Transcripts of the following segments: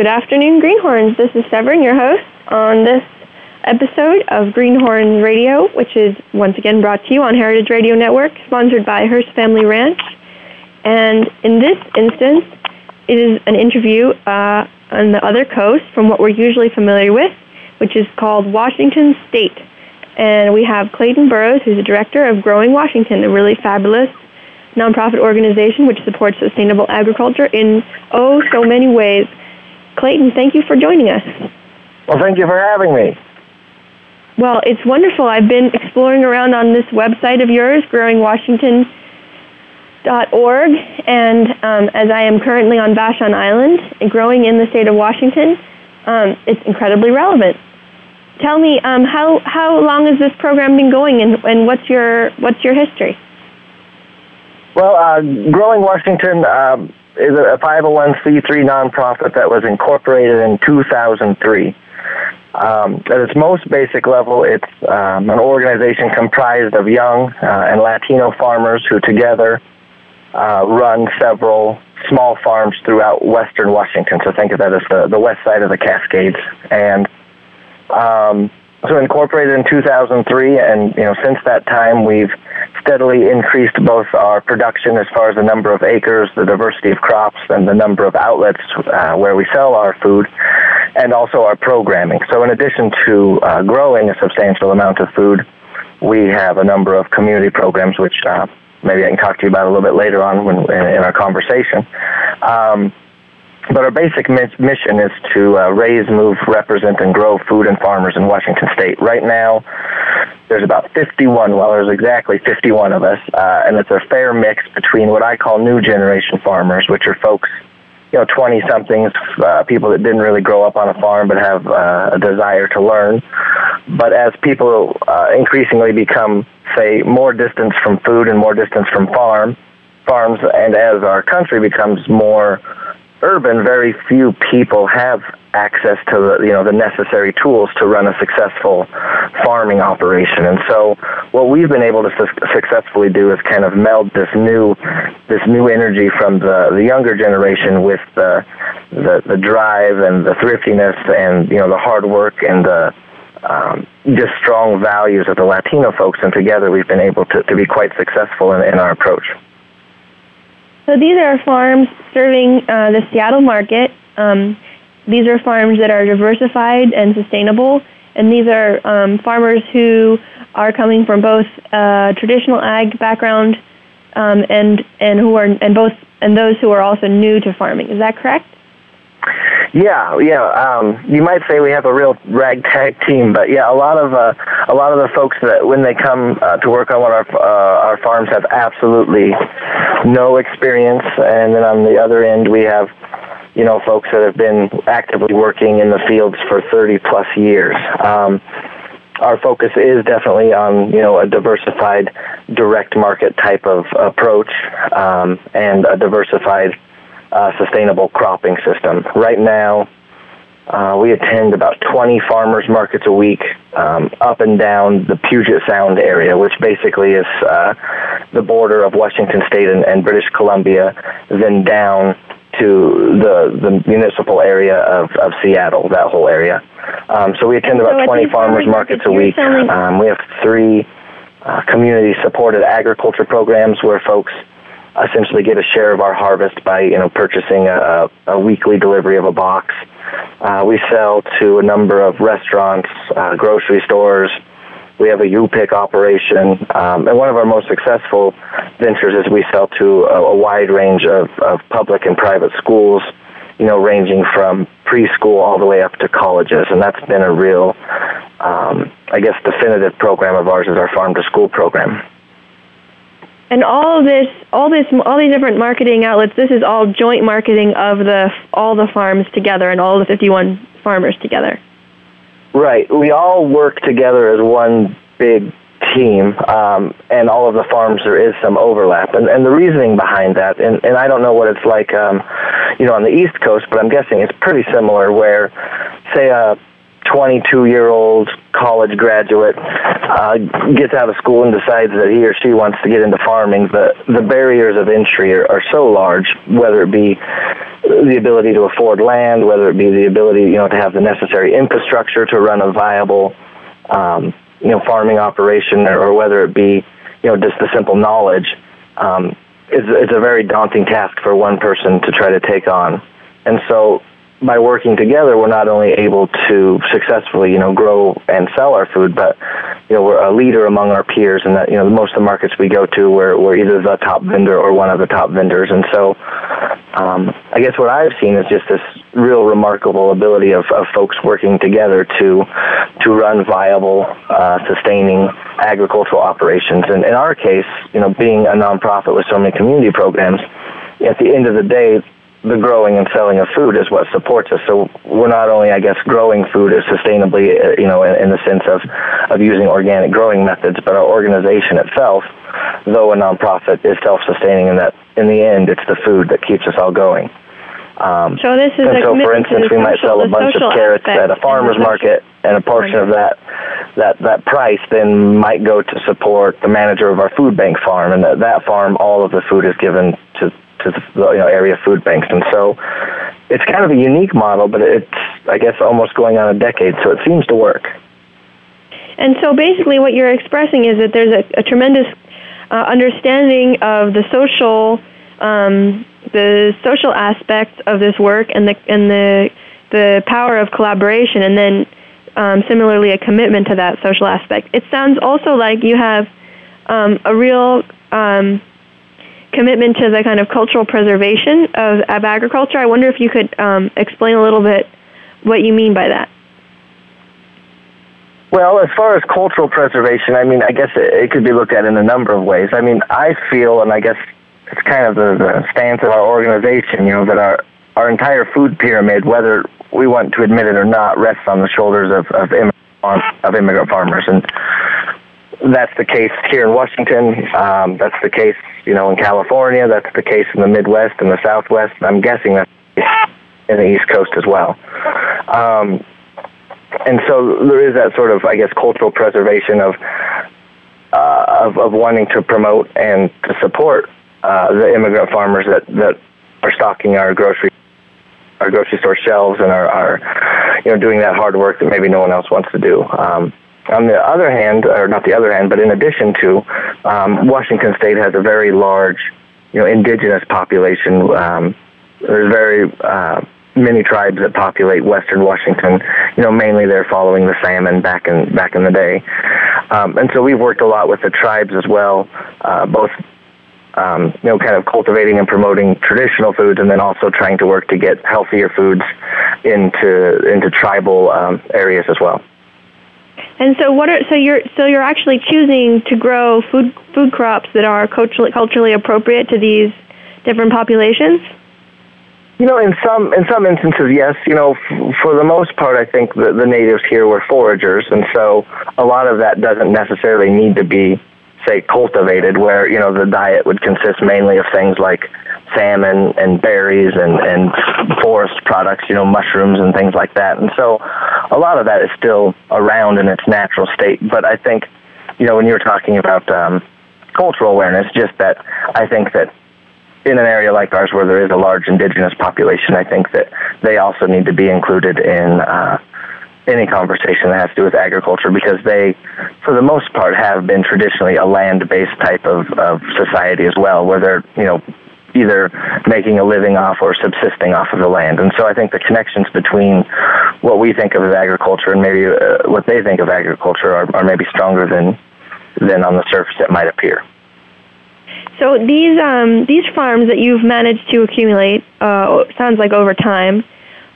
Good afternoon, Greenhorns. This is Severin, your host, on this episode of Greenhorns Radio, which is once again brought to you on Heritage Radio Network, sponsored by Hearst Family Ranch. And in this instance, it is an interview on the other coast from what we're usually familiar with, which is called Washington State. And we have Clayton Burrows, who's the director of Growing Washington, a really fabulous nonprofit organization which supports sustainable agriculture in so many ways. Clayton, thank you for joining us. Well, thank you for having me. Well, it's wonderful. I've been exploring around on this website of yours, growingwashington.org, and as I am currently on Vashon Island, growing in the state of Washington, it's incredibly relevant. Tell me, how long has this program been going, and what's your history? Well, Growing Washington is a 501c3 nonprofit that was incorporated in 2003. At its most basic level, it's an organization comprised of young and Latino farmers who together run several small farms throughout western Washington. So think of that as the west side of the Cascades. And so incorporated in 2003, and since that time we've steadily increased both our production as far as the number of acres, the diversity of crops, and the number of outlets where we sell our food, and also our programming. So in addition to growing a substantial amount of food, we have a number of community programs, which maybe I can talk to you about a little bit later on in our conversation. But our basic mission is to raise, move, represent, and grow food and farmers in Washington State. Right now, there's about 51, well, there's exactly 51 of us, and it's a fair mix between what I call new generation farmers, which are folks, 20-somethings, people that didn't really grow up on a farm but have a desire to learn. But as people increasingly become, say, more distance from food and more distance from farms, and as our country becomes more urban, very few people have access to the necessary tools to run a successful farming operation. And so what we've been able to successfully do is kind of meld this new energy from the younger generation with the drive and the thriftiness and the hard work and the just strong values of the Latino folks, and together we've been able to be quite successful in our approach. So these are farms serving the Seattle market. These are farms that are diversified and sustainable, and these are farmers who are coming from both traditional ag background and those who are also new to farming. Is that correct? Yeah. You might say we have a real ragtag team, but yeah, a lot of the folks that when they come to work on one of our farms have absolutely no experience, and then on the other end we have folks that have been actively working in the fields for 30 plus years. Our focus is definitely on a diversified direct market type of approach and a diversified sustainable cropping system. Right now, we attend about 20 farmers markets a week up and down the Puget Sound area, which basically is the border of Washington State and British Columbia, then down to the municipal area of Seattle, that whole area. So we attend about 20 farmers markets a week. We have 3 community-supported agriculture programs where folks essentially get a share of our harvest by purchasing a weekly delivery of a box. We sell to a number of restaurants, grocery stores. We have a U-Pick operation, and one of our most successful ventures is we sell to a wide range of public and private schools, ranging from preschool all the way up to colleges, and that's been a real, definitive program of ours is our Farm to School program. And all these different marketing outlets, this is all joint marketing of all the farms together and all the 51 farmers together. Right. We all work together as one big team, and all of the farms there is some overlap. And the reasoning behind that, and I don't know what it's like, on the East Coast, but I'm guessing it's pretty similar where, say, a 22-year-old college graduate gets out of school and decides that he or she wants to get into farming, the barriers of entry are so large, whether it be the ability to afford land, whether it be the ability, to have the necessary infrastructure to run a viable, farming operation, or whether it be, just the simple knowledge. It's a very daunting task for one person to try to take on. And so by working together, we're not only able to successfully, grow and sell our food, but, we're a leader among our peers, and that, most of the markets we go to, we're either the top vendor or one of the top vendors. And so I guess what I've seen is just this real remarkable ability of folks working together to run viable, sustaining agricultural operations. And in our case, being a nonprofit with so many community programs, at the end of the day, the growing and selling of food is what supports us. So we're not only, I guess, growing food sustainably, in the sense of using organic growing methods, but our organization itself, though a nonprofit, is self-sustaining in that in the end it's the food that keeps us all going. So this is for instance, we might sell a bunch of carrots at a farmer's market, and a portion of that price then might go to support the manager of our food bank farm, and that farm, all of the food is given to the area food banks. And so it's kind of a unique model, but it's, I guess, almost going on a decade, so it seems to work. And so basically what you're expressing is that there's a tremendous understanding of the social aspects of this work, and the power of collaboration, and then similarly a commitment to that social aspect. It sounds also like you have a real commitment to the kind of cultural preservation of agriculture. I wonder if you could explain a little bit what you mean by that. Well, as far as cultural preservation, I guess it could be looked at in a number of ways. I feel, and I guess it's kind of the stance of our organization, that our entire food pyramid, whether we want to admit it or not, rests on the shoulders of immigrant farmers. And that's the case here in Washington. That's the case, in California. That's the case in the Midwest and the Southwest. I'm guessing that's in the East Coast as well. And so there is that sort of, I guess, cultural preservation of wanting to promote and to support the immigrant farmers that are stocking our grocery store shelves and are doing that hard work that maybe no one else wants to do. On the other hand, or not the other hand, but in addition to, Washington State has a very large, indigenous population. There's very many tribes that populate Western Washington. Mainly they're following the salmon back in the day, and so we've worked a lot with the tribes as well, both kind of cultivating and promoting traditional foods, and then also trying to work to get healthier foods into tribal areas as well. And so you're actually choosing to grow food crops that are culturally appropriate to these different populations? In some instances, yes. For the most part, I think the natives here were foragers, and so a lot of that doesn't necessarily need to be, say, cultivated, where, the diet would consist mainly of things like salmon and berries and forest products, mushrooms and things like that. And so a lot of that is still around in its natural state. But I think, when you're talking about cultural awareness, just that I think that in an area like ours where there is a large indigenous population, I think that they also need to be included in any conversation that has to do with agriculture, because they, for the most part, have been traditionally a land-based type of society as well, where they're, either making a living off or subsisting off of the land. And so I think the connections between what we think of as agriculture and maybe what they think of agriculture are maybe stronger than on the surface it might appear. So these farms that you've managed to accumulate, sounds like over time,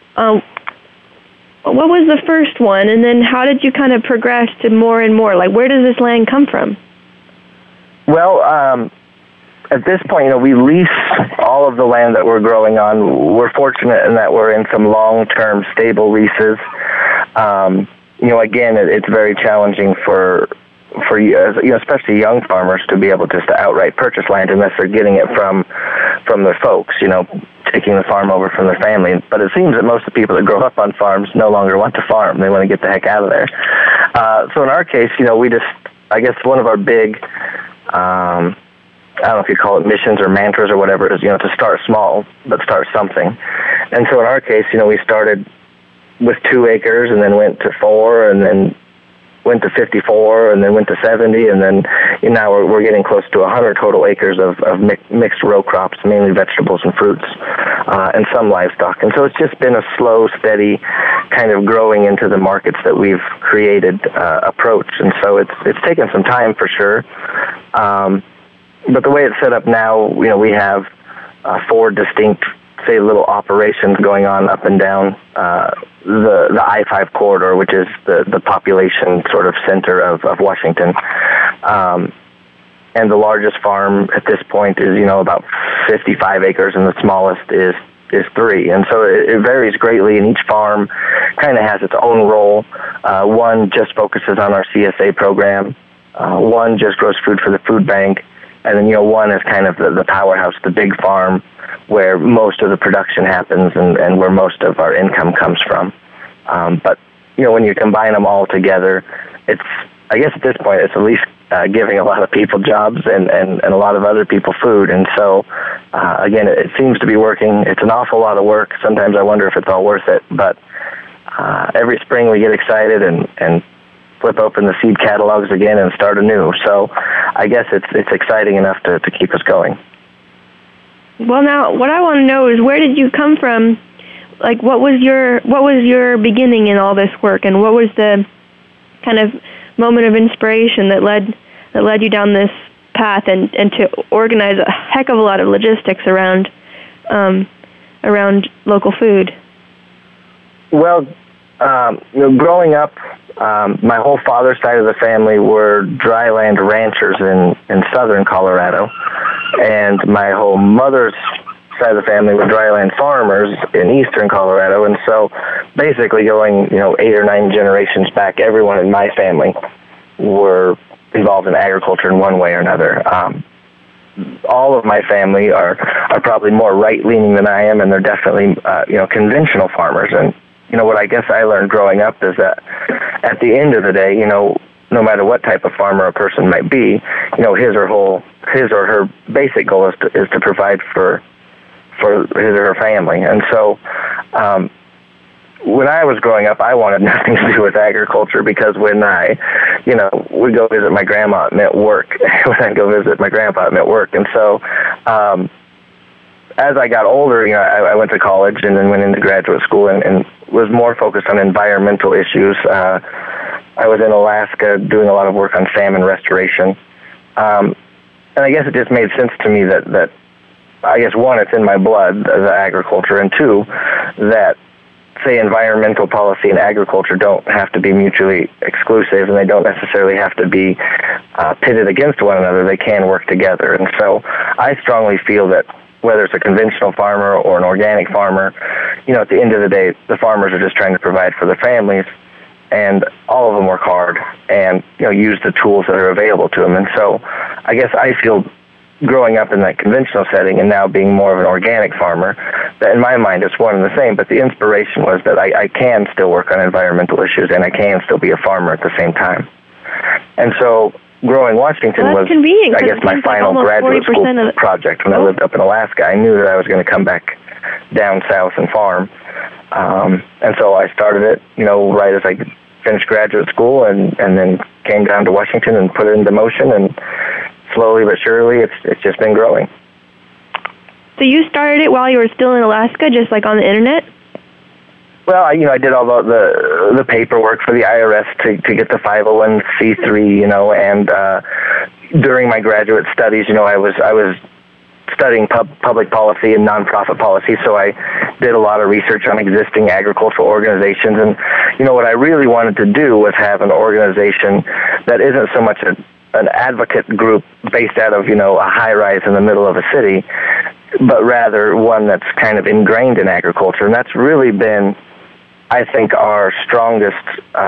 what was the first one, and then how did you kind of progress to more and more? Like, where does this land come from? Well, at this point, we lease all of the land that we're growing on. We're fortunate in that we're in some long-term stable leases. Again, it's very challenging for especially young farmers to be able just to outright purchase land unless they're getting it from their folks, 10 taking the farm over from their family. But it seems that most of the people that grow up on farms no longer want to farm. They want to get the heck out of there. So in our case, we just, I guess one of our big, I don't know if you call it missions or mantras or whatever it is, to start small, but start something. And so in our case, we started with 2 acres and then went to 4 and then went to 54 and then went to 70, and then now we're getting close to 100 total acres of mixed row crops, mainly vegetables and fruits, and some livestock. And so it's just been a slow, steady kind of growing into the markets that we've created approach. And so it's taken some time for sure. But the way it's set up now, we have 4 distinct, say, little operations going on up and down the I-5 corridor, which is the population sort of center of Washington. And the largest farm at this point is, about 55 acres, and the smallest is 3. And so it varies greatly, and each farm kind of has its own role. One just focuses on our CSA program. One just grows food for the food bank. And then, one is kind of the powerhouse, the big farm, where most of the production happens and where most of our income comes from. But, when you combine them all together, I guess at this point, it's at least giving a lot of people jobs and a lot of other people food. And so, again, it seems to be working. It's an awful lot of work. Sometimes I wonder if it's all worth it. But every spring we get excited and flip open the seed catalogs again and start anew. So I guess it's exciting enough to keep us going. Well, now what I want to know is, where did you come from? Like, what was your beginning in all this work, and what was the kind of moment of inspiration that led you down this path and to organize a heck of a lot of logistics around local food? Well, growing up, my whole father's side of the family were dryland ranchers in southern Colorado, and my whole mother's side of the family were dryland farmers in eastern Colorado. And so basically going 8 or 9 generations back, everyone in my family were involved in agriculture in one way or another. All of my family are probably more right-leaning than I am, and they're definitely conventional farmers. And what I guess I learned growing up is that at the end of the day, no matter what type of farmer a person might be, his or her basic goal is to provide for his or her family. And so when I was growing up, I wanted nothing to do with agriculture, because when I, would go visit my grandma, it meant work. When I'd go visit my grandpa, it meant work. And so as I got older, I went to college and then went into graduate school and was more focused on environmental issues. I was in Alaska doing a lot of work on salmon restoration. And I guess it just made sense to me that I guess, one, it's in my blood, the agriculture, and 2, that, say, environmental policy and agriculture don't have to be mutually exclusive, and they don't necessarily have to be pitted against one another. They can work together. And so I strongly feel that whether it's a conventional farmer or an organic farmer, at the end of the day, the farmers are just trying to provide for their families, and all of them work hard and, use the tools that are available to them. And so I guess I feel, growing up in that conventional setting and now being more of an organic farmer, that in my mind it's one and the same, but the inspiration was that I can still work on environmental issues and I can still be a farmer at the same time. And so growing Washington was, I guess, my final graduate school project. When I lived up in Alaska, I knew that I was going to come back down south and farm. And so I started it, right as I finished graduate school, and then came down to Washington and put it into motion, and slowly but surely, it's just been growing. So you started it while you were still in Alaska, just like on the internet? Well, I did all the paperwork for the IRS to get the 501c3, and during my graduate studies, I was studying public policy and nonprofit policy, so I did a lot of research on existing agricultural organizations. And, what I really wanted to do was have an organization that isn't so much an advocate group based out of, a high-rise in the middle of a city, but rather one that's kind of ingrained in agriculture. And that's really been, I think, our strongest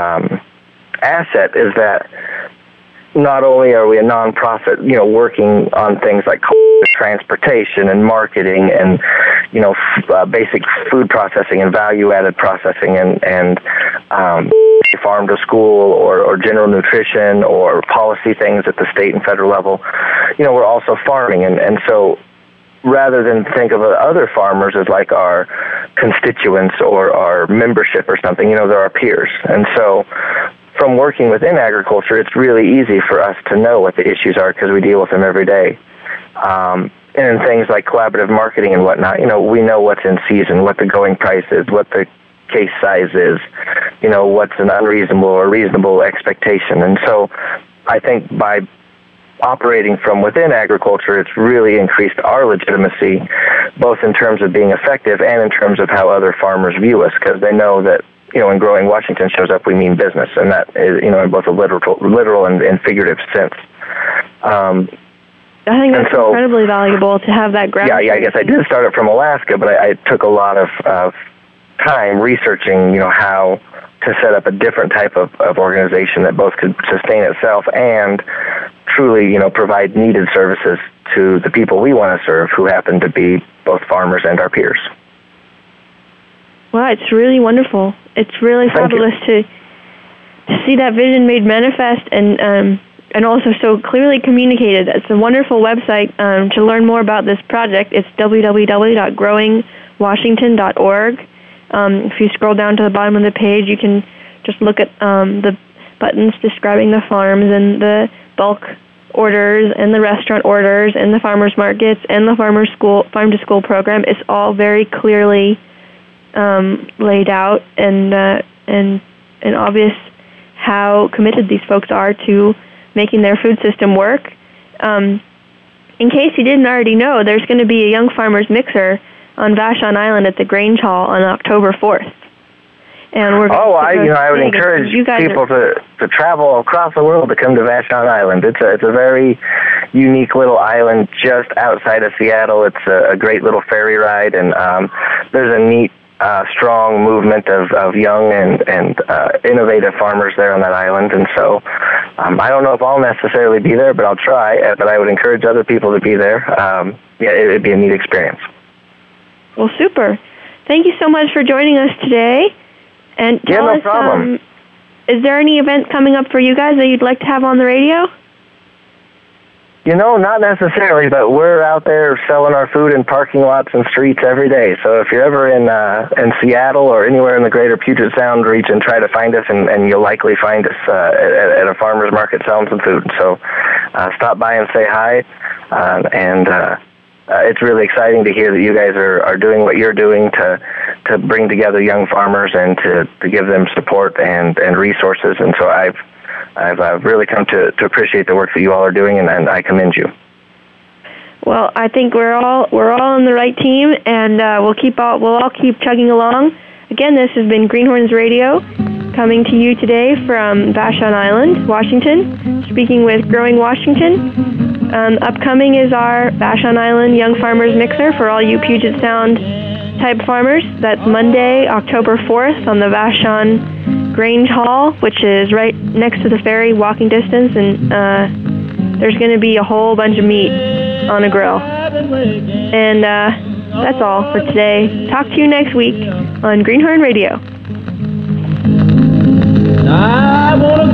asset, is that not only are we a nonprofit, working on things like transportation and marketing and, basic food processing and value-added processing and farm to school or general nutrition or policy things at the state and federal level. We're also farming. And so rather than think of other farmers as like our constituents or our membership or something, they're our peers. And so from working within agriculture, it's really easy for us to know what the issues are because we deal with them every day. And in things like collaborative marketing and whatnot, we know what's in season, what the going price is, what the case size is, what's an unreasonable or reasonable expectation. And so I think by operating from within agriculture, it's really increased our legitimacy, both in terms of being effective and in terms of how other farmers view us, because they know that, when Growing Washington shows up, we mean business, and that is, in both a literal and figurative sense. I think that's incredibly valuable to have that ground. Yeah, I guess I did start it from Alaska, but I took a lot of time researching, how to set up a different type of organization that both could sustain itself and truly, provide needed services to the people we want to serve, who happen to be both farmers and our peers. Wow, it's really wonderful. It's really fabulous to see that vision made manifest and also so clearly communicated. It's a wonderful website to learn more about this project. It's www.growingwashington.org. If you scroll down to the bottom of the page, you can just look at the buttons describing the farms and the bulk orders and the restaurant orders and the farmers markets and the farm to school program. It's all very clearly laid out and obvious how committed these folks are to making their food system work. In case you didn't already know, there's going to be a Young Farmers Mixer on Vashon Island at the Grange Hall on October 4th. And we're I would encourage people to travel across the world to come to Vashon Island. It's a very unique little island just outside of Seattle. It's a great little ferry ride, and there's a neat, strong movement of young and innovative farmers there on that island. And so I don't know if I'll necessarily be there, but I'll try. But I would encourage other people to be there. It'd be a neat experience. Well, super. Thank you so much for joining us today. And tell us, problem. Is there any event coming up for you guys that you'd like to have on the radio? Not necessarily, but we're out there selling our food in parking lots and streets every day. So if you're ever in Seattle or anywhere in the greater Puget Sound region, try to find us, and you'll likely find us at a farmer's market selling some food. So stop by and say hi, it's really exciting to hear that you guys are doing what you're doing to bring together young farmers and to give them support and resources. And so I've really come to appreciate the work that you all are doing, and I commend you. Well, I think we're all on the right team, and we'll all keep chugging along. Again, this has been Greenhorns Radio, coming to you today from Vashon Island, Washington, speaking with Growing Washington. Upcoming is our Vashon Island Young Farmers Mixer for all you Puget Sound type farmers. That's Monday, October 4th on the Vashon Grange Hall, which is right next to the ferry, walking distance, and there's going to be a whole bunch of meat on a grill. And that's all for today. Talk to you next week on Greenhorn Radio. I wanna